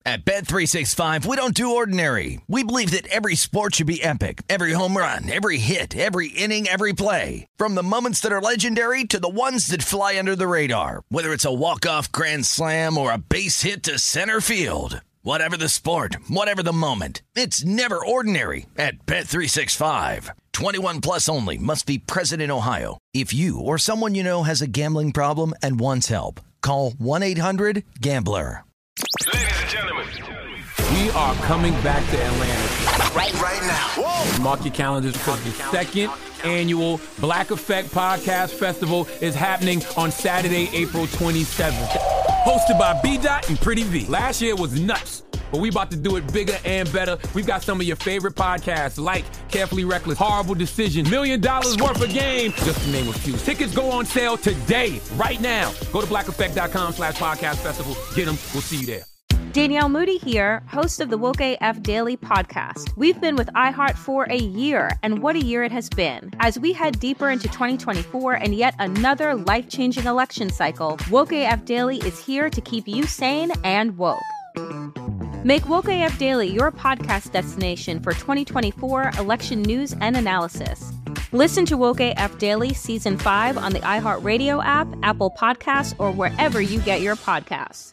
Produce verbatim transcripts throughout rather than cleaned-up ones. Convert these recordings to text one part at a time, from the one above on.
At Bet three sixty-five, we don't do ordinary. We believe that every sport should be epic. Every home run, every hit, every inning, every play. From the moments that are legendary to the ones that fly under the radar. Whether it's a walk-off grand slam or a base hit to center field. Whatever the sport, whatever the moment. It's never ordinary at Bet three sixty-five. twenty-one plus only. Must be present in Ohio. If you or someone you know has a gambling problem and wants help, call one eight hundred gambler. Ladies and gentlemen, we are coming back to Atlanta. Right, right now. Whoa. Mark your calendars because the second annual Black Effect Podcast Festival is happening on Saturday, April twenty-seventh. Hosted by B-Dot and Pretty V. Last year was nuts, but we about to do it bigger and better. We've got some of your favorite podcasts like Carefully Reckless, Horrible Decision, Million Dollars Worth of Game, just to name a few. Tickets go on sale today, right now. Go to blackeffect.com slash podcast festival. Get them. We'll see you there. Danielle Moody here, host of the Woke A F Daily podcast. We've been with iHeart for a year, and what a year it has been. As we head deeper into twenty twenty-four and yet another life-changing election cycle, Woke A F Daily is here to keep you sane and woke. Make Woke A F Daily your podcast destination for twenty twenty-four election news and analysis. Listen to Woke A F Daily Season five on the iHeartRadio app, Apple Podcasts, or wherever you get your podcasts.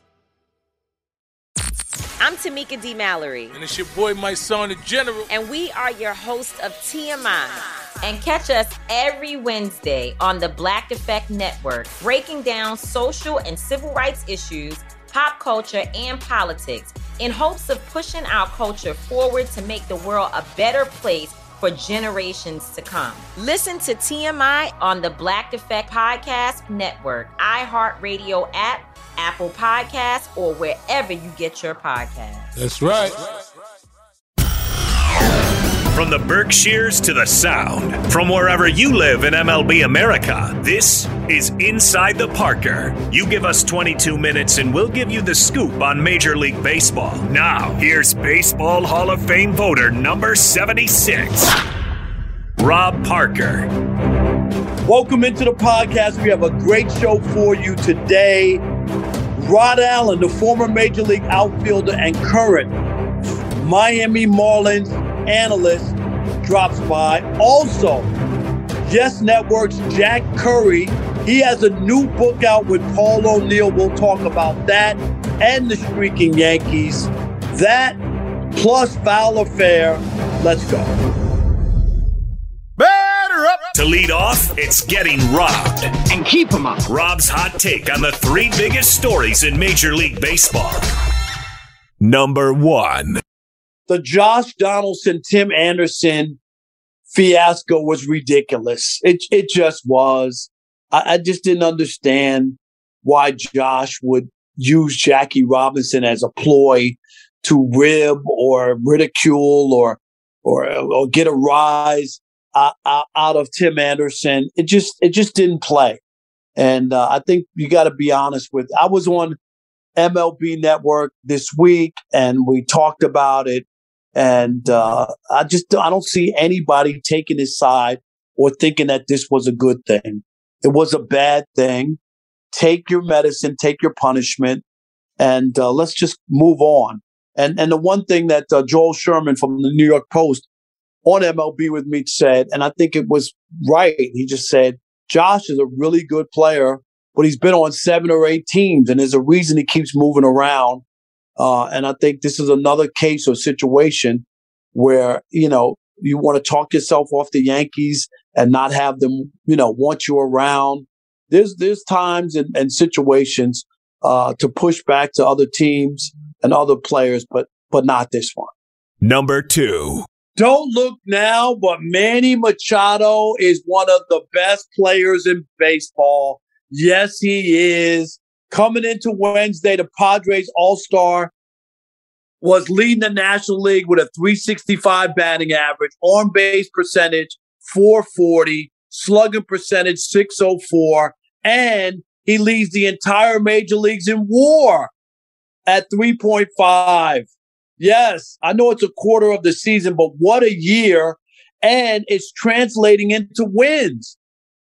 I'm Tamika D. Mallory. And it's your boy, my son, the General. And we are your hosts of T M I. And catch us every Wednesday on the Black Effect Network, breaking down social and civil rights issues, pop culture, and politics in hopes of pushing our culture forward to make the world a better place for generations to come. Listen to T M I on the Black Effect Podcast Network, iHeartRadio app, Apple Podcasts, or wherever you get your podcasts. That's right. From the Berkshires to the Sound, from wherever you live in M L B America, this is Inside the Parker. You give us twenty-two minutes and we'll give you the scoop on Major League Baseball. Now, here's Baseball Hall of Fame voter number seventy-six, Rob Parker. Welcome into the podcast. We have a great show for you today. Rod Allen, the former Major League outfielder and current Miami Marlins analyst, drops by. Also, Yes Network's Jack Curry. He has a new book out with Paul O'Neill. We'll talk about that and the streaking Yankees. That plus Foul Affair. Let's go. Batter up. To lead off, it's Getting Robbed. And keep them up. Rob's hot take on the three biggest stories in Major League Baseball. Number one. The Josh Donaldson, Tim Anderson fiasco was ridiculous. It it just was. I, I just didn't understand why Josh would use Jackie Robinson as a ploy to rib or ridicule or or or get a rise out, out of Tim Anderson. It just it just didn't play. And uh, I think you got to be honest with. I was on M L B Network this week and we talked about it. And uh, I just I don't see anybody taking his side or thinking that this was a good thing. It was a bad thing. Take your medicine, take your punishment, and uh, let's just move on. And and the one thing that uh, Joel Sherman from the New York Post on M L B with me said, and I think it was right. He just said, Josh is a really good player, but he's been on seven or eight teams, and there's a reason he keeps moving around. Uh, and I think this is another case or situation where, you know, you want to talk yourself off the Yankees and not have them, you know, want you around. There's there's times and, and situations uh, to push back to other teams and other players, but but not this one. Number two. Don't look now, but Manny Machado is one of the best players in baseball. Yes, he is. Coming into Wednesday, the Padres All-Star was leading the National League with a three sixty-five batting average, on-base percentage four forty, slugging percentage six oh four, and he leads the entire major leagues in WAR at three point five. Yes, I know it's a quarter of the season, but what a year, and it's translating into wins.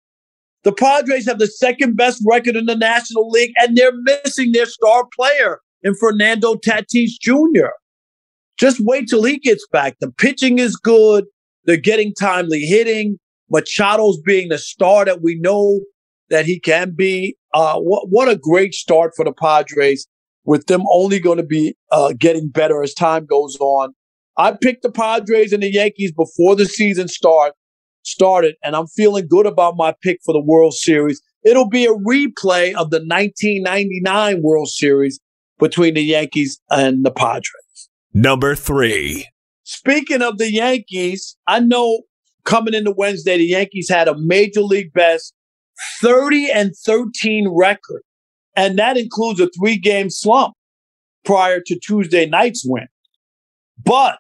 The Padres have the second best record in the National League, and they're missing their star player. in Fernando Tatis Junior Just wait till he gets back. The pitching is good. They're getting timely hitting. Machado's being the star that we know that he can be. Uh, what, what a great start for the Padres, with them only going to be uh, getting better as time goes on. I picked the Padres and the Yankees before the season start started, and I'm feeling good about my pick for the World Series. It'll be a replay of the nineteen ninety-nine World Series between the Yankees and the Padres. Number three. Speaking of the Yankees, I know coming into Wednesday, the Yankees had a major league best thirty and thirteen record, and that includes a three-game slump prior to Tuesday night's win. But,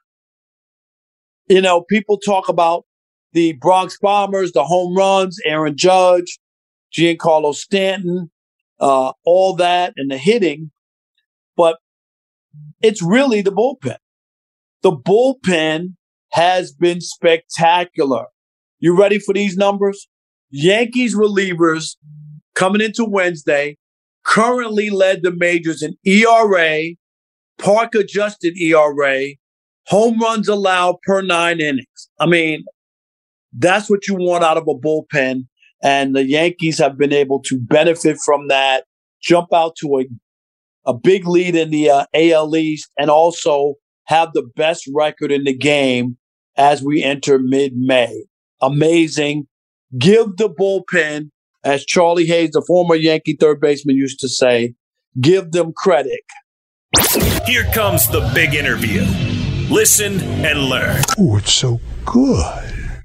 you know, people talk about the Bronx Bombers, the home runs, Aaron Judge, Giancarlo Stanton, uh, all that, and the hitting. But it's really the bullpen. The bullpen has been spectacular. You ready for these numbers? Yankees relievers coming into Wednesday currently led the majors in E R A, park-adjusted E R A, home runs allowed per nine innings. I mean, that's what you want out of a bullpen, and the Yankees have been able to benefit from that, jump out to a, a big lead in the uh, A L East, and also have the best record in the game as we enter mid-May. Amazing. Give the bullpen, as Charlie Hayes, the former Yankee third baseman, used to say, give them credit. Here comes the big interview. Listen and learn. Oh, it's so good.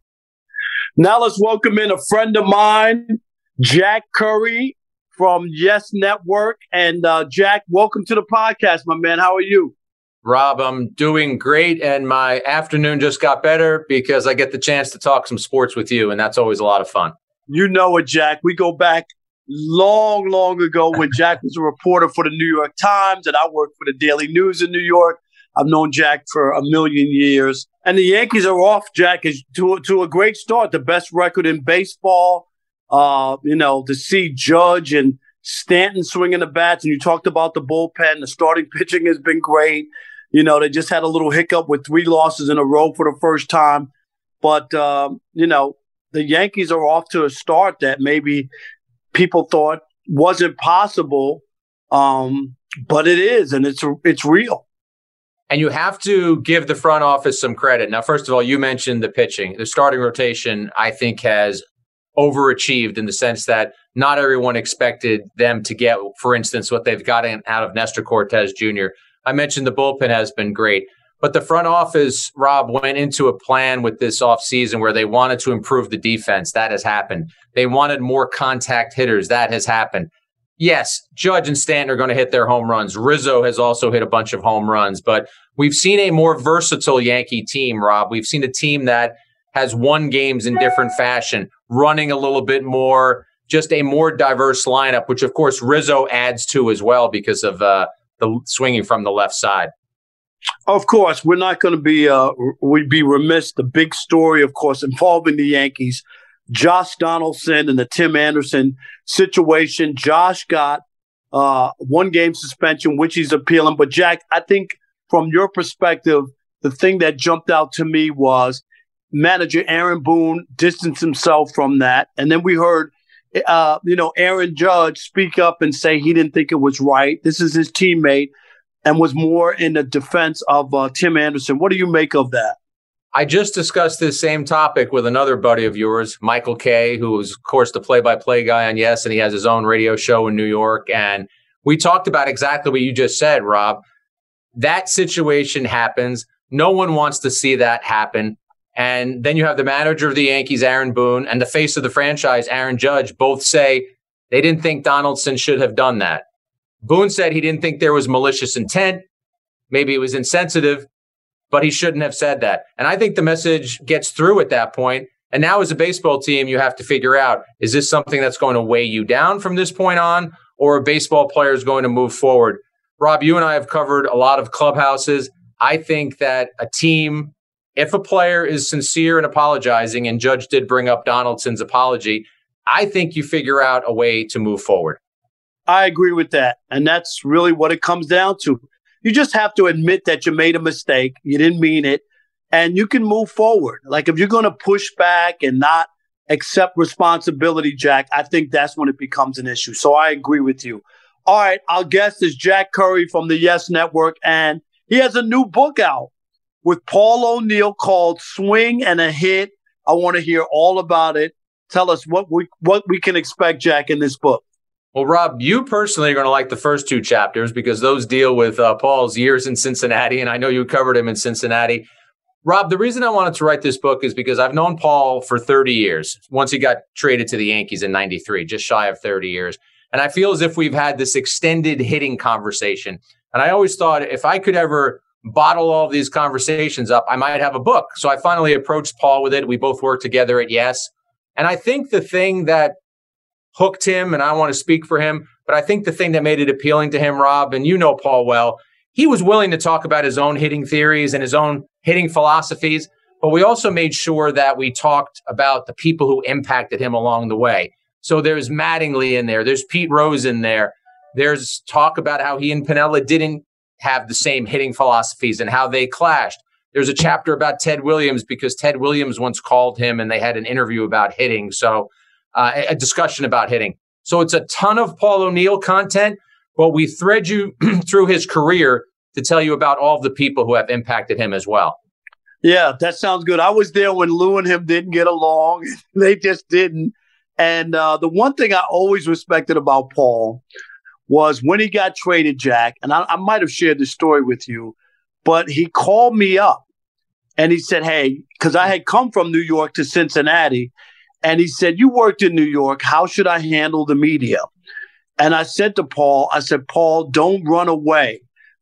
Now let's welcome in a friend of mine, Jack Curry from Yes Network. And uh, Jack, welcome to the podcast, my man. How are you? Rob, I'm doing great, and my afternoon just got better because I get the chance to talk some sports with you, and that's always a lot of fun. You know it, Jack. We go back long, long ago when Jack was a reporter for the New York Times, and I worked for the Daily News in New York. I've known Jack for a million years. And the Yankees are off, Jack, is to, to a great start, the best record in baseball. Uh, you know, to see Judge and Stanton swinging the bats, and you talked about the bullpen. The starting pitching has been great. You know, they just had a little hiccup with three losses in a row for the first time. But, um, you know, the Yankees are off to a start that maybe people thought wasn't possible. Um, but it is, and it's it's real. And you have to give the front office some credit. Now, first of all, you mentioned the pitching. The starting rotation, I think, has overachieved in the sense that not everyone expected them to get, for instance, what they've gotten out of Nestor Cortez Junior I mentioned the bullpen has been great, but the front office, Rob, went into a plan with this offseason where they wanted to improve the defense. That has happened. They wanted more contact hitters. That has happened. Yes, Judge and Stanton are going to hit their home runs. Rizzo has also hit a bunch of home runs, but we've seen a more versatile Yankee team, Rob. We've seen a team that has won games in different fashion, running a little bit more, just a more diverse lineup, which, of course, Rizzo adds to as well because of uh, the swinging from the left side. Of course, we're not going to be uh, we'd be remiss. The big story, of course, involving the Yankees, Josh Donaldson and the Tim Anderson situation. Josh got uh, one game suspension, which he's appealing. But Jack, I think from your perspective, the thing that jumped out to me was manager Aaron Boone distanced himself from that, and then we heard. Uh, you know, Aaron Judge speak up and say he didn't think it was right. This is his teammate, and was more in the defense of uh, Tim Anderson. What do you make of that? I just discussed this same topic with another buddy of yours, Michael Kay, who is, of course, the play-by-play guy on Yes, and he has his own radio show in New York. And we talked about exactly what you just said, Rob. That situation happens. No one wants to see that happen. And then you have the manager of the Yankees, Aaron Boone, and the face of the franchise, Aaron Judge, both say they didn't think Donaldson should have done that. Boone said he didn't think there was malicious intent. Maybe it was insensitive, but he shouldn't have said that. And I think the message gets through at that point. And now as a baseball team, you have to figure out, is this something that's going to weigh you down from this point on, or a baseball player is going to move forward? Rob, you and I have covered a lot of clubhouses. I think that a team, if a player is sincere in apologizing, and Judge did bring up Donaldson's apology, I think you figure out a way to move forward. I agree with that. And that's really what it comes down to. You just have to admit that you made a mistake. You didn't mean it. And you can move forward. Like if you're going to push back and not accept responsibility, Jack, I think that's when it becomes an issue. So I agree with you. All right. Our guest is Jack Curry from the Yes Network. And he has a new book out with Paul O'Neill called Swing and a Hit. I want to hear all about it. Tell us what we what we can expect, Jack, in this book. Well, Rob, you personally are going to like the first two chapters because those deal with uh, Paul's years in Cincinnati, and I know you covered him in Cincinnati. Rob, the reason I wanted to write this book is because I've known Paul for thirty years, once he got traded to the Yankees in ninety-three, just shy of thirty years. And I feel as if we've had this extended hitting conversation. And I always thought if I could ever bottle all of these conversations up, I might have a book. So I finally approached Paul with it. We both worked together at Yes. And I think the thing that hooked him, and I want to speak for him, but I think the thing that made it appealing to him, Rob, and you know Paul well, he was willing to talk about his own hitting theories and his own hitting philosophies, but we also made sure that we talked about the people who impacted him along the way. So there's Mattingly in there, there's Pete Rose in there, there's talk about how he and Piniella didn't have the same hitting philosophies and how they clashed. There's a chapter about Ted Williams because Ted Williams once called him and they had an interview about hitting. So uh, a discussion about hitting. So it's a ton of Paul O'Neill content, but we thread you through his career to tell you about all of the people who have impacted him as well. Yeah, that sounds good. I was there when Lou and him didn't get along. They just didn't. And uh, the one thing I always respected about Paul was when he got traded, Jack, and I, I might have shared the story with you, but he called me up and he said, hey, because I had come from New York to Cincinnati, and he said, you worked in New York. How should I handle the media? And I said to Paul, I said, Paul, don't run away.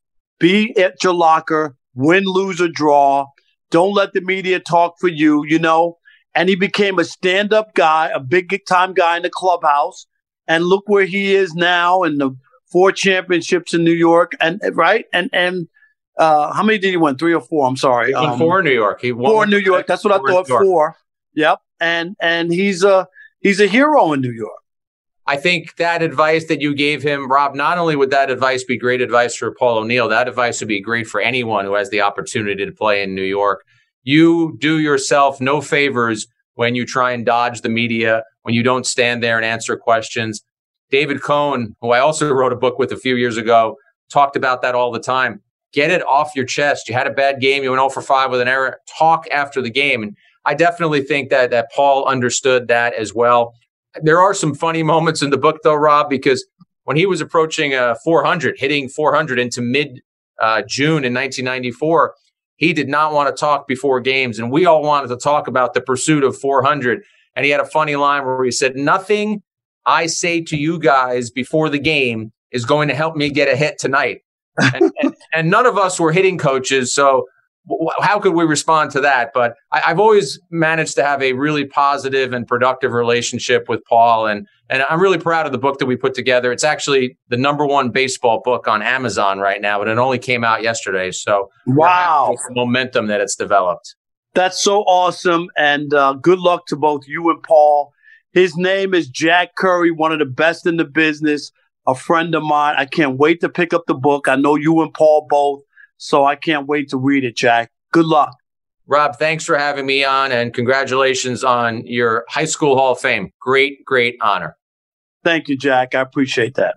Be at your locker, win, lose, or draw. Don't let the media talk for you, you know. And he became a stand-up guy, a big-time guy in the clubhouse. And look where he is now in the four championships in New York. And right? And and uh, how many did he win? Three or four? I'm sorry. He won um, four in New York. He won four in New York. That's what I thought. Four. Yep. And and he's a he's a hero in New York. I think that advice that you gave him, Rob, not only would that advice be great advice for Paul O'Neill, that advice would be great for anyone who has the opportunity to play in New York. You do yourself no favors when you try and dodge the media, when you don't stand there and answer questions. David Cohn, who I also wrote a book with a few years ago, talked about that all the time. Get it off your chest. You had a bad game. You went oh for five with an error. Talk after the game. And I definitely think that that Paul understood that as well. There are some funny moments in the book, though, Rob, because when he was approaching uh, four hundred, hitting four hundred into mid-June uh, in nineteen ninety-four, he did not want to talk before games, and we all wanted to talk about the pursuit of four hundred. And he had a funny line where he said, nothing I say to you guys before the game is going to help me get a hit tonight. and, and, and none of us were hitting coaches, so how could we respond to that? But I, I've always managed to have a really positive and productive relationship with Paul. And, and I'm really proud of the book that we put together. It's actually the number one baseball book on Amazon right now, but it only came out yesterday. So wow, the momentum that it's developed. That's so awesome. And uh, good luck to both you and Paul. His name is Jack Curry, one of the best in the business, a friend of mine. I can't wait to pick up the book. I know you and Paul both. So I can't wait to read it, Jack. Good luck. Rob, thanks for having me on, and congratulations on your high school Hall of Fame. Great, great honor. Thank you, Jack. I appreciate that.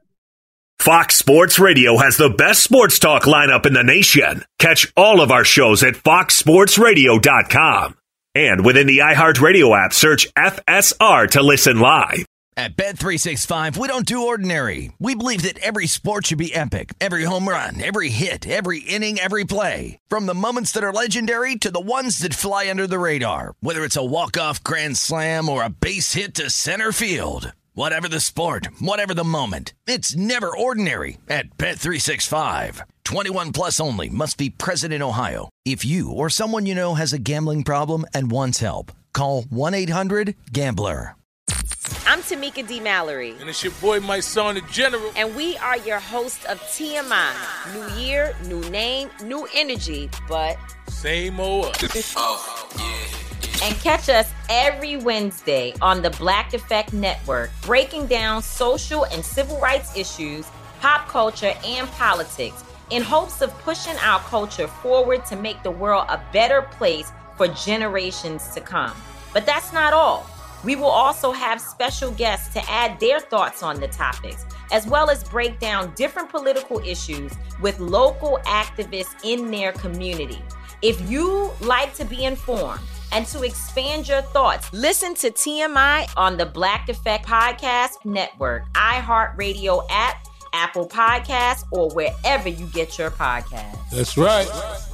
Fox Sports Radio has the best sports talk lineup in the nation. Catch all of our shows at fox sports radio dot com. And within the iHeartRadio app, search F S R to listen live. At Bet three sixty-five, we don't do ordinary. We believe that every sport should be epic. Every home run, every hit, every inning, every play. From the moments that are legendary to the ones that fly under the radar. Whether it's a walk-off grand slam or a base hit to center field. Whatever the sport, whatever the moment. It's never ordinary at Bet three sixty-five. twenty-one plus only. Must be present in Ohio. If you or someone you know has a gambling problem and wants help, call one eight hundred gambler. I'm Tamika D. Mallory. And it's your boy, my son, the General. And we are your hosts of T M I. New year, new name, new energy, but same old us. Oh, yeah, yeah. And catch us every Wednesday on the Black Effect Network, breaking down social and civil rights issues, pop culture, and politics in hopes of pushing our culture forward to make the world a better place for generations to come. But that's not all. We will also have special guests to add their thoughts on the topics, as well as break down different political issues with local activists in their community. If you like to be informed and to expand your thoughts, listen to T M I on the Black Effect Podcast Network, iHeartRadio app, Apple Podcasts, or wherever you get your podcasts. That's right.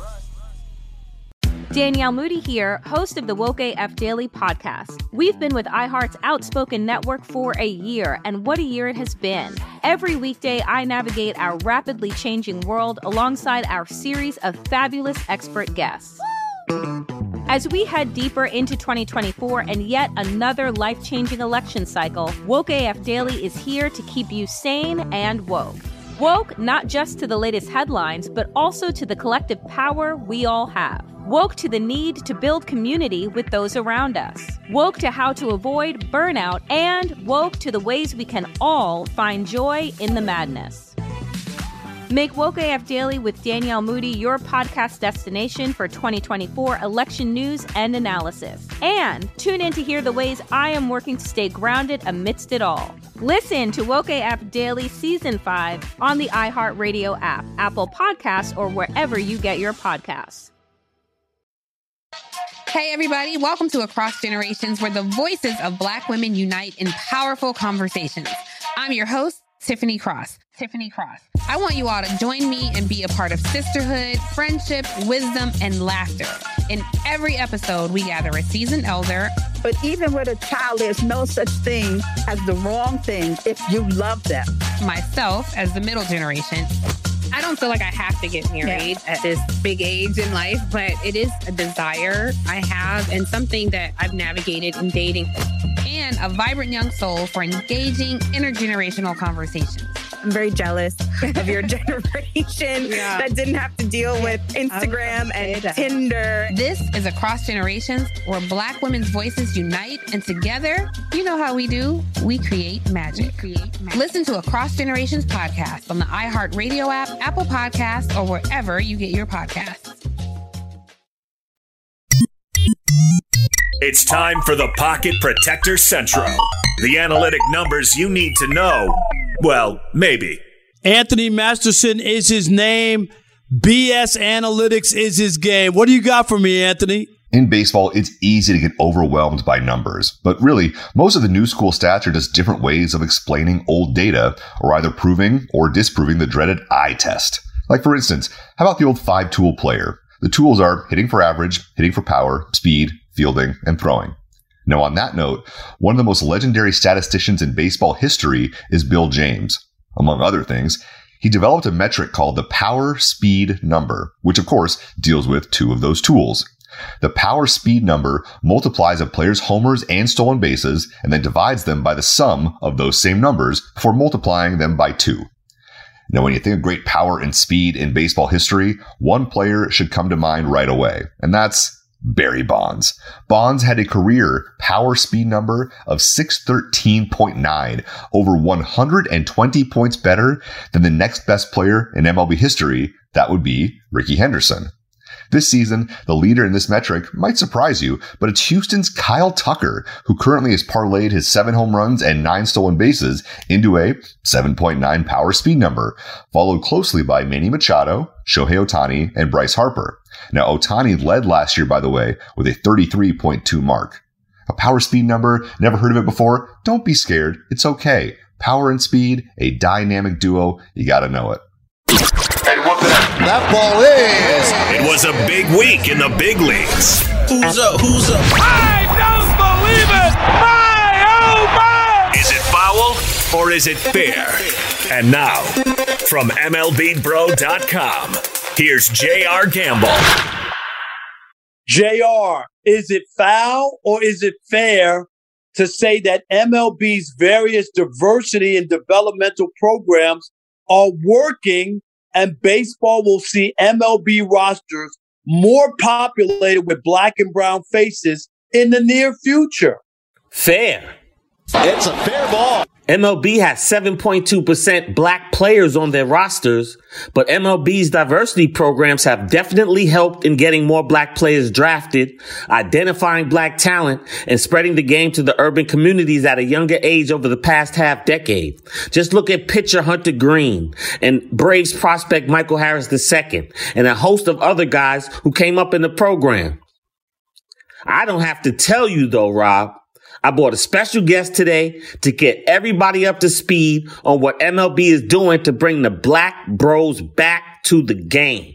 Danielle Moody here, host of the Woke A F Daily podcast. We've been with iHeart's Outspoken Network for a year, and what a year it has been. Every weekday, I navigate our rapidly changing world alongside our series of fabulous expert guests. As we head deeper into twenty twenty-four and yet another life-changing election cycle, Woke A F Daily is here to keep you sane and woke. Woke not just to the latest headlines, but also to the collective power we all have. Woke to the need to build community with those around us. Woke to how to avoid burnout, and woke to the ways we can all find joy in the madness. Make Woke A F Daily with Danielle Moody your podcast destination for twenty twenty-four election news and analysis. And tune in to hear the ways I am working to stay grounded amidst it all. Listen to Woke A F Daily Season five on the iHeartRadio app, Apple Podcasts, or wherever you get your podcasts. Hey, everybody. Welcome to Across Generations, where the voices of Black women unite in powerful conversations. I'm your host, Tiffany Cross. Tiffany Cross. I want you all to join me and be a part of sisterhood, friendship, wisdom, and laughter. In every episode, we gather a seasoned elder. But even with a child, there's no such thing as the wrong thing if you love them. Myself as the middle generation. I don't feel like I have to get married yeah. at this big age in life, but it is a desire I have and something that I've navigated in dating. And a vibrant young soul for engaging intergenerational conversations. I'm very jealous of your generation yeah. that didn't have to deal with Instagram and Tinder. This is Across Generations, where Black women's voices unite, and together, you know how we do, we create magic. We create magic. Listen to Across Generations podcast on the iHeartRadio app, Apple Podcasts, or wherever you get your podcasts. It's time for the Pocket Protector Central. The analytic numbers you need to know. Well, maybe. Anthony Masterson is his name. B S Analytics is his game. What do you got for me, Anthony? In baseball, it's easy to get overwhelmed by numbers. But really, most of the new school stats are just different ways of explaining old data, or either proving or disproving the dreaded eye test. Like, for instance, how about the old five-tool player? The tools are hitting for average, hitting for power, speed, fielding, and throwing. Now, on that note, one of the most legendary statisticians in baseball history is Bill James. Among other things, he developed a metric called the power speed number, which of course deals with two of those tools. The power speed number multiplies a player's homers and stolen bases and then divides them by the sum of those same numbers before multiplying them by two. Now, when you think of great power and speed in baseball history, one player should come to mind right away, and that's Barry Bonds. Bonds had a career power speed number of six thirteen point nine, over one hundred twenty points better than the next best player in M L B history. That would be Rickey Henderson. This season, the leader in this metric might surprise you, but it's Houston's Kyle Tucker, who currently has parlayed his seven home runs and nine stolen bases into a seven point nine power speed number, followed closely by Manny Machado, Shohei Ohtani, and Bryce Harper. Now, Ohtani led last year, by the way, with a thirty-three point two mark. A power speed number? Never heard of it before? Don't be scared. It's okay. Power and speed, a dynamic duo. You gotta know it. That ball is. It was a big week in the big leagues. Who's up? Who's up? I don't believe it! My, oh my! Is it foul or is it fair? And now, from M L B Bro dot com, here's J R Gamble. J R, is it foul or is it fair to say that M L B's various diversity and developmental programs are working, and baseball will see M L B rosters more populated with black and brown faces in the near future. Fair. It's a fair ball. M L B has seven point two percent black players on their rosters, but M L B's diversity programs have definitely helped in getting more black players drafted, identifying black talent, and spreading the game to the urban communities at a younger age over the past half decade. Just look at pitcher Hunter Green and Braves prospect Michael Harris the second, and a host of other guys who came up in the program. I don't have to tell you though, Rob. I brought a special guest today to get everybody up to speed on what M L B is doing to bring the black bros back to the game.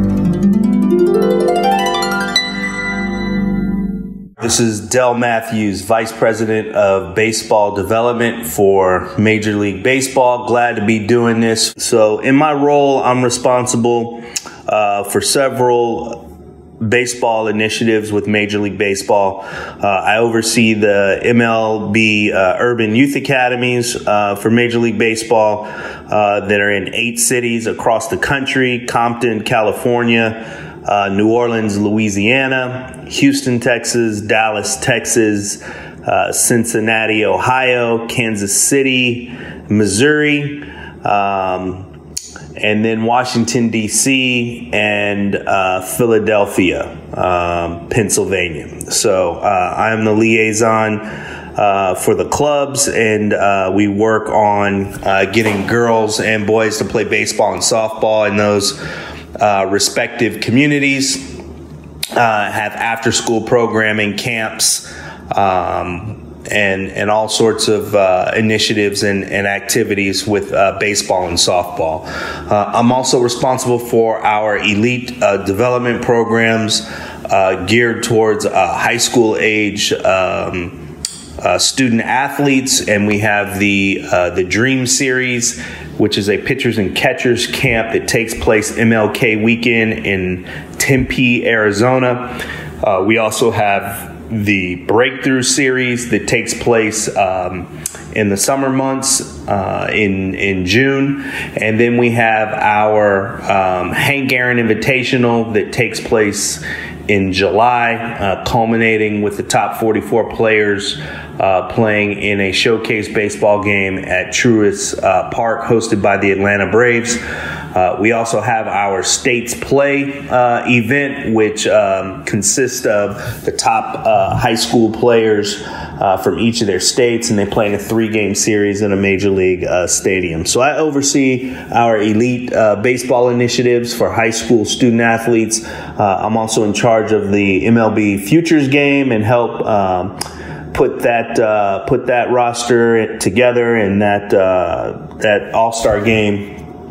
This is Del Matthews, Vice President of Baseball Development for Major League Baseball. Glad to be doing this. So in my role, I'm responsible uh, for several baseball initiatives with Major League Baseball. Uh, I oversee the M L B uh, Urban Youth Academies uh, for Major League Baseball uh, that are in eight cities across the country: Compton, California, uh, New Orleans, Louisiana, Houston, Texas, Dallas, Texas, uh, Cincinnati, Ohio, Kansas City, Missouri, um, and then Washington, D C, and uh, Philadelphia, um, Pennsylvania. So uh, I'm the liaison uh, for the clubs, and uh, we work on uh, getting girls and boys to play baseball and softball in those uh, respective communities, uh, have after-school programming, camps, um and and all sorts of uh, initiatives and, and activities with uh, baseball and softball. Uh, I'm also responsible for our elite uh, development programs uh, geared towards uh, high school age um, uh, student athletes, and we have the uh, the Dream Series, which is a pitchers and catchers camp that takes place M L K weekend in Tempe, Arizona. Uh, we also have the Breakthrough Series that takes place um, in the summer months uh, in in June, and then we have our um, Hank Aaron Invitational that takes place in July, uh, culminating with the top forty-four players uh, playing in a showcase baseball game at Truist uh, Park, hosted by the Atlanta Braves. Uh, we also have our States Play uh, event, which um, consists of the top uh, high school players uh, from each of their states, and they play in a three-game series in a major league uh, stadium. So I oversee our elite uh, baseball initiatives for high school student athletes. Uh, I'm also in charge of the M L B Futures game and help um, put that uh, put that roster together and that uh, that All-Star game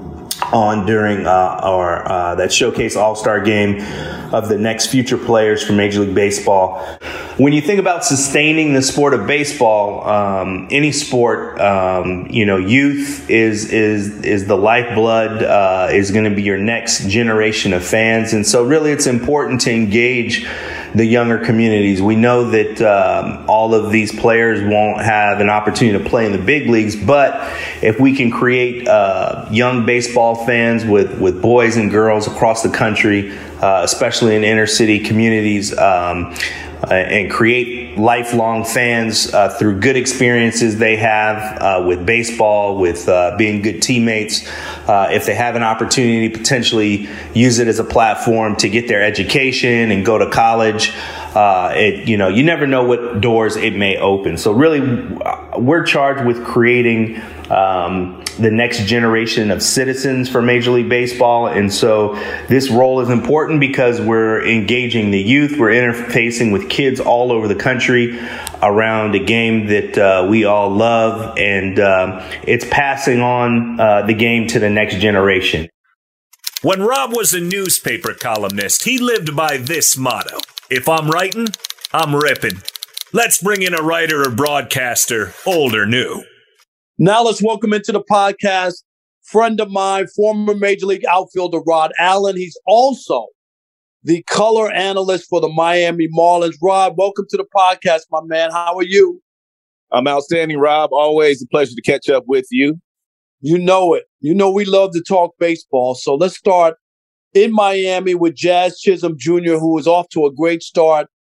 on during uh, our uh, that showcase All-Star game of the next future players for Major League Baseball. When you think about sustaining the sport of baseball, um, any sport, um, you know, youth is is is the lifeblood, uh, is going to be your next generation of fans, and so really it's important to engage the younger communities. We know that um, all of these players won't have an opportunity to play in the big leagues, but if we can create uh, young baseball fans with, with boys and girls across the country, uh, especially in inner city communities, um, uh, and create lifelong fans uh, through good experiences they have uh, with baseball, with uh, being good teammates. Uh, if they have an opportunity to potentially use it as a platform to get their education and go to college, uh, it, you know, you never know what doors it may open. So really, we're charged with creating um, the next generation of citizens for Major League Baseball. And so this role is important because we're engaging the youth. We're interfacing with kids all over the country around a game that uh, we all love. And uh, it's passing on uh, the game to the next generation. When Rob was a newspaper columnist, he lived by this motto: if I'm writing, I'm ripping. Let's bring in a writer or broadcaster, old or new. Now let's welcome into the podcast friend of mine, former Major League outfielder Rod Allen. He's also the color analyst for the Miami Marlins. Rod, welcome to the podcast, my man. How are you? I'm outstanding, Rob. Always a pleasure to catch up with you. You know it. You know we love to talk baseball. So let's start in Miami with Jazz Chisholm Junior, who is off to a great start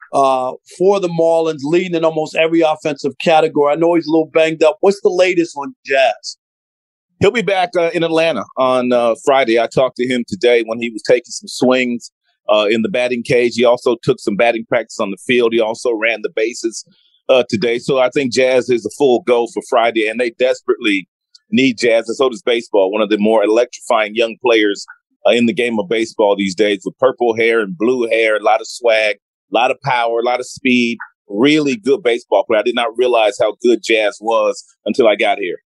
uh, for the Marlins, leading in almost every offensive category. I know he's a little banged up. What's the latest on Jazz? He'll be back uh, in Atlanta on uh, Friday. I talked to him today when he was taking some swings uh, in the batting cage. He also took some batting practice on the field. He also ran the bases uh, today. So I think Jazz is a full go for Friday, and they desperately need Jazz, and so does baseball, one of the more electrifying young players uh, in the game of baseball these days, with purple hair and blue hair, a lot of swag, a lot of power, a lot of speed, really good baseball player. I did not realize how good Jazz was until I got here.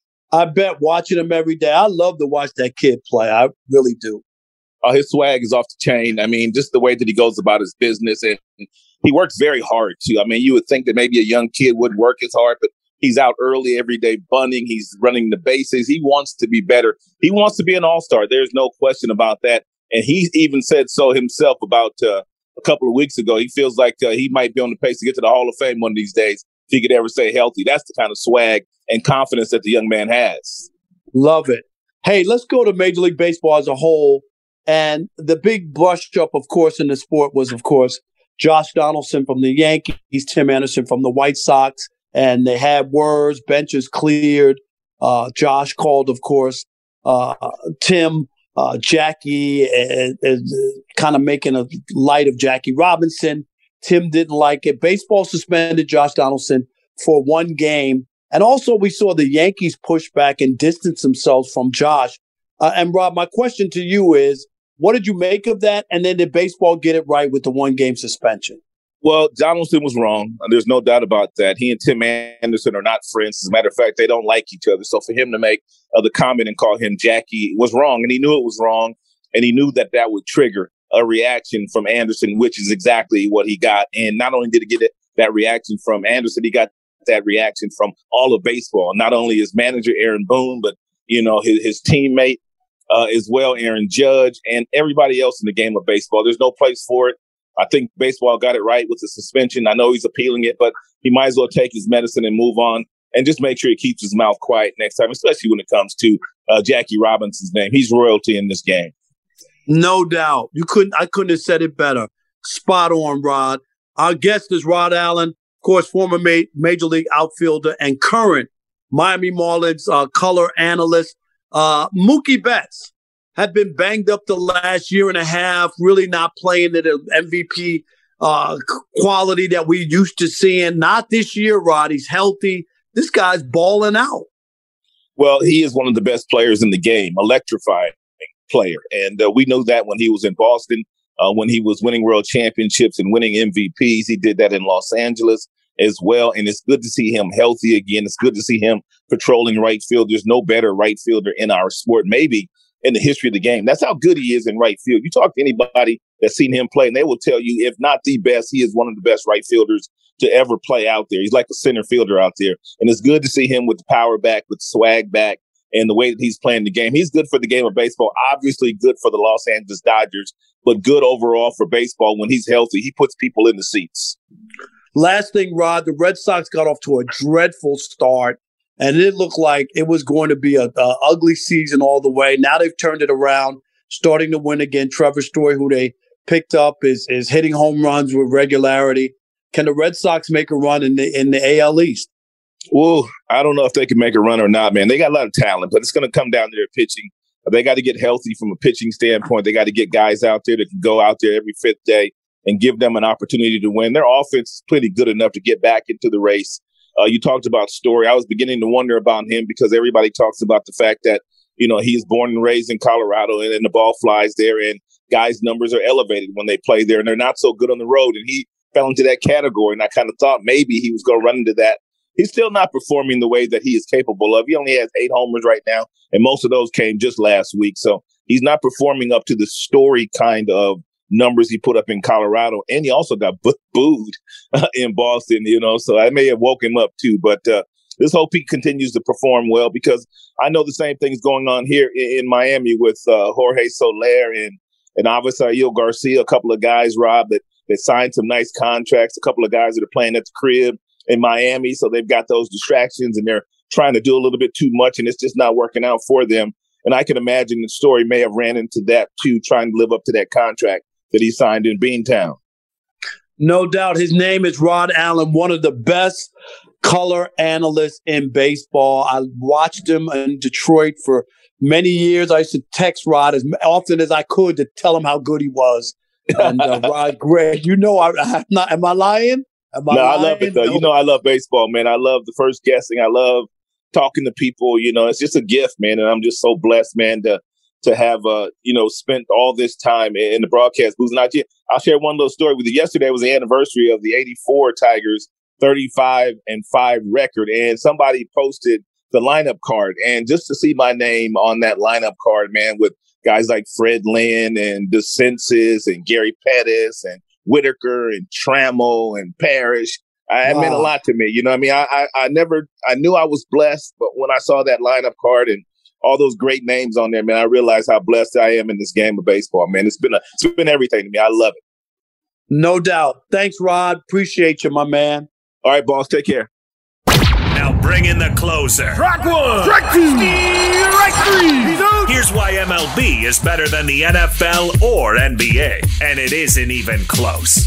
I bet watching him every day. I love to watch that kid play. I really do. Uh, his swag is off the chain. I mean, just the way that he goes about his business, and he works very hard too. I mean, you would think that maybe a young kid wouldn't work as hard, but he's out early every day bunting. He's running the bases. He wants to be better. He wants to be an all-star. There's no question about that. And he even said so himself about uh, a couple of weeks ago. He feels like uh, he might be on the pace to get to the Hall of Fame one of these days if he could ever stay healthy. That's the kind of swag and confidence that the young man has. Love it. Hey, let's go to Major League Baseball as a whole. And the big brush up, of course, in the sport was, of course, Josh Donaldson from the Yankees, Tim Anderson from the White Sox. And they had words, benches cleared. Uh, Josh called, of course, uh, Tim, uh, Jackie, and, and kind of making a light of Jackie Robinson. Tim didn't like it. Baseball suspended Josh Donaldson for one game. And also we saw the Yankees push back and distance themselves from Josh. Uh, and Rob, my question to you is, what did you make of that? And then did baseball get it right with the one game suspension? Well, Donaldson was wrong. There's no doubt about that. He and Tim Anderson are not friends. As a matter of fact, they don't like each other. So for him to make uh, the comment and call him Jackie was wrong. And he knew it was wrong. And he knew that that would trigger a reaction from Anderson, which is exactly what he got. And not only did he get it, that reaction from Anderson, he got that reaction from all of baseball. Not only his manager, Aaron Boone, but, you know, his, his teammate uh, as well, Aaron Judge, and everybody else in the game of baseball. There's no place for it. I think baseball got it right with the suspension. I know he's appealing it, but he might as well take his medicine and move on and just make sure he keeps his mouth quiet next time, especially when it comes to uh, Jackie Robinson's name. He's royalty in this game. No doubt. You couldn't, I couldn't have said it better. Spot on, Rod. Our guest is Rod Allen, of course, former ma- Major League outfielder and current Miami Marlins uh, color analyst. Uh, Mookie Betts had been banged up the last year and a half, really not playing at an M V P uh, quality that we used to seeing. Not this year, Rod. He's healthy. This guy's balling out. Well, he is one of the best players in the game, electrifying player. And uh, we know that when he was in Boston, uh, when he was winning world championships and winning M V Ps. He did that in Los Angeles as well. And it's good to see him healthy again. It's good to see him patrolling right field. There's no better right fielder in our sport, maybe in the history of the game. That's how good he is in right field. You talk to anybody that's seen him play, and they will tell you, if not the best, he is one of the best right fielders to ever play out there. He's like a center fielder out there. And it's good to see him with the power back, with swag back, and the way that he's playing the game. He's good for the game of baseball, obviously good for the Los Angeles Dodgers, but good overall for baseball when he's healthy. He puts people in the seats. Last thing, Rod, the Red Sox got off to a dreadful start, and it looked like it was going to be a, a ugly season all the way. Now they've turned it around, starting to win again. Trevor Story, who they picked up, is is hitting home runs with regularity. Can the Red Sox make a run in the in the A L East? Well, I don't know if they can make a run or not, man. They got a lot of talent, but it's going to come down to their pitching. They got to get healthy from a pitching standpoint. They got to get guys out there that can go out there every fifth day and give them an opportunity to win. Their offense is pretty good enough to get back into the race. Uh, you talked about Story. I was beginning to wonder about him because everybody talks about the fact that, you know, he is born and raised in Colorado, and, and the ball flies there, and guys' numbers are elevated when they play there, and they're not so good on the road. And he fell into that category, and I kind of thought maybe he was going to run into that. He's still not performing the way that he is capable of. He only has eight homers right now, and most of those came just last week. So he's not performing up to the Story kind of numbers he put up in Colorado. And he also got bo- booed uh, in Boston, you know, so I may have woke him up too. But uh, let's hope he continues to perform well, because I know the same thing's going on here in, in Miami with uh, Jorge Soler and, and Avisail Garcia, a couple of guys, Rob, that, that signed some nice contracts, a couple of guys that are playing at the crib in Miami. So they've got those distractions and they're trying to do a little bit too much, and it's just not working out for them. And I can imagine the Story may have ran into that too, trying to live up to that contract that he signed in Beantown. No doubt. His name is Rod Allen, one of the best color analysts in baseball. I watched him in Detroit for many years. I used to text Rod as often as I could to tell him how good he was. And uh, Rod, great. You know, I, I'm not, am I lying? Am I no, lying? I love it, though. No. You know, I love baseball, man. I love the first guessing. I love talking to people. You know, it's just a gift, man. And I'm just so blessed, man, to to have, uh, you know, spent all this time in, in the broadcast booth. And I, I'll share one little story with you. Yesterday was the anniversary of the eighty-four Tigers thirty-five and five record. And somebody posted the lineup card. And just to see my name on that lineup card, man, with guys like Fred Lynn and DeCences and Gary Pettis and Whitaker and Trammell and Parrish, I, wow. It meant a lot to me. You know what I mean? I, I, I never, I knew I was blessed, but when I saw that lineup card and all those great names on there, man, I realized how blessed I am in this game of baseball, man. It's been a, it's been everything to me. I love it. No doubt. Thanks, Rod. Appreciate you, my man. All right, boss. Take care. Now bring in the closer. Strike one. Strike two. Strike three. He's out. Here's why M L B is better than the N F L or N B A, and it isn't even close.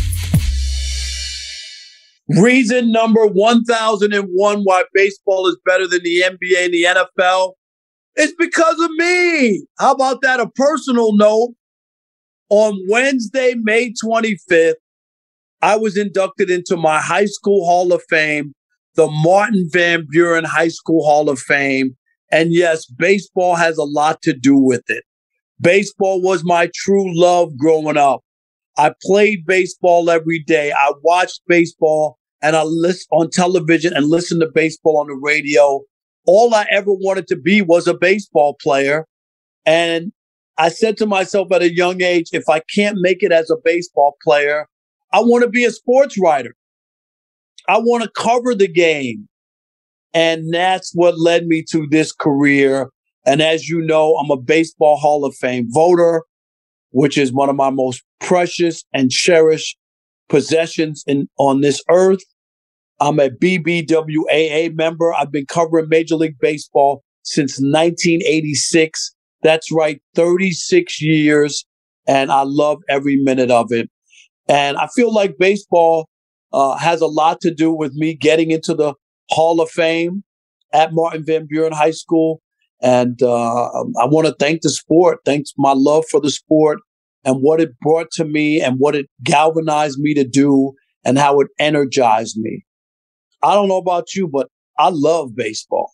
Reason number one thousand one why baseball is better than the N B A and the N F L. It's because of me. How about that? A personal note. On Wednesday, May twenty-fifth, I was inducted into my high school Hall of Fame, the Martin Van Buren High School Hall of Fame. And yes, baseball has a lot to do with it. Baseball was my true love growing up. I played baseball every day. I watched baseball and I listened on television and listened to baseball on the radio. All I ever wanted to be was a baseball player. And I said to myself at a young age, if I can't make it as a baseball player, I want to be a sports writer. I want to cover the game. And that's what led me to this career. And as you know, I'm a Baseball Hall of Fame voter, which is one of my most precious and cherished possessions in, on this earth. I'm a B B W A A member. I've been covering Major League Baseball since nineteen eighty-six. That's right, thirty-six years, and I love every minute of it. And I feel like baseball uh, has a lot to do with me getting into the Hall of Fame at Martin Van Buren High School. And uh, I want to thank the sport, thanks my love for the sport and what it brought to me and what it galvanized me to do and how it energized me. I don't know about you, but I love baseball.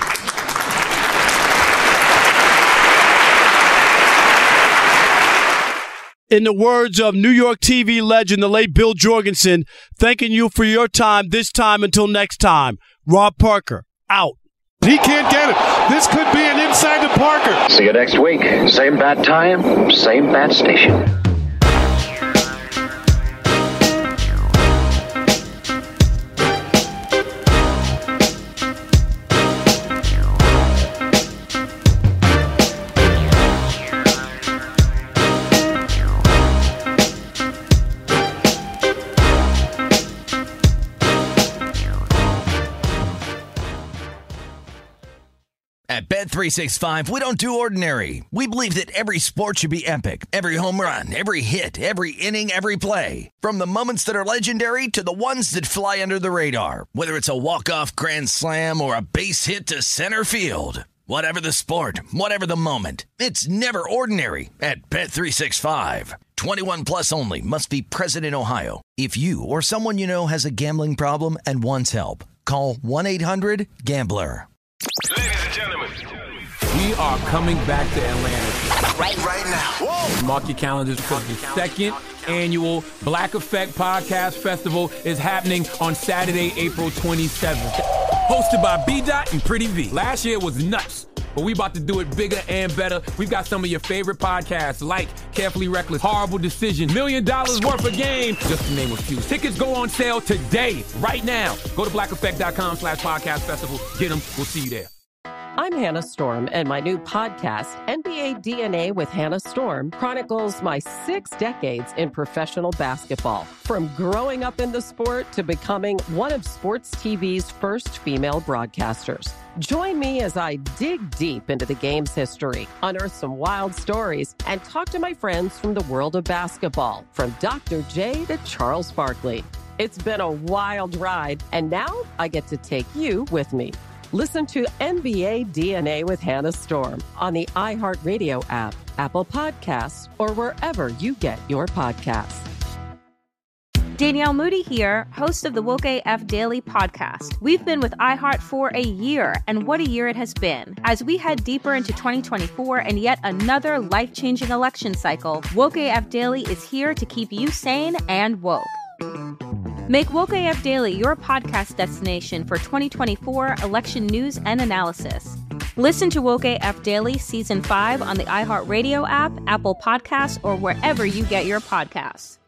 In the words of New York T V legend, the late Bill Jorgensen, thanking you for your time this time until next time. Rob Parker, out. He can't get it. This could be an inside to Parker. See you next week. Same bat time, same bat station. At Bet three sixty-five, we don't do ordinary. We believe that every sport should be epic. Every home run, every hit, every inning, every play. From the moments that are legendary to the ones that fly under the radar. Whether it's a walk-off grand slam or a base hit to center field. Whatever the sport, whatever the moment. It's never ordinary at Bet three sixty-five. twenty-one plus only. Must be present in Ohio. If you or someone you know has a gambling problem and wants help, call one eight hundred gambler. Ladies and gentlemen, we are coming back to Atlanta. Right, right now. Whoa. Mark your calendars because the second annual Black Effect Podcast Festival is happening on Saturday, April twenty-seventh. Hosted by B-Dot and Pretty V. Last year was nuts, but we about to do it bigger and better. We've got some of your favorite podcasts like Carefully Reckless, Horrible Decision, Million Dollars Worth of Game, just to name a few. Tickets go on sale today, right now. Go to black effect dot com slash podcast festival. Get them. We'll see you there. I'm Hannah Storm, and my new podcast, N B A D N A with Hannah Storm, chronicles my six decades in professional basketball. From growing up in the sport to becoming one of sports T V's first female broadcasters. Join me as I dig deep into the game's history, unearth some wild stories, and talk to my friends from the world of basketball, from Doctor J to Charles Barkley. It's been a wild ride, and now I get to take you with me. Listen to N B A D N A with Hannah Storm on the iHeartRadio app, Apple Podcasts, or wherever you get your podcasts. Danielle Moody here, host of the Woke A F Daily podcast. We've been with iHeart for a year, and what a year it has been. As we head deeper into twenty twenty-four and yet another life-changing election cycle, Woke A F Daily is here to keep you sane and woke. Make Woke A F Daily your podcast destination for twenty twenty-four election news and analysis. Listen to Woke A F Daily Season five on the iHeartRadio app, Apple Podcasts, or wherever you get your podcasts.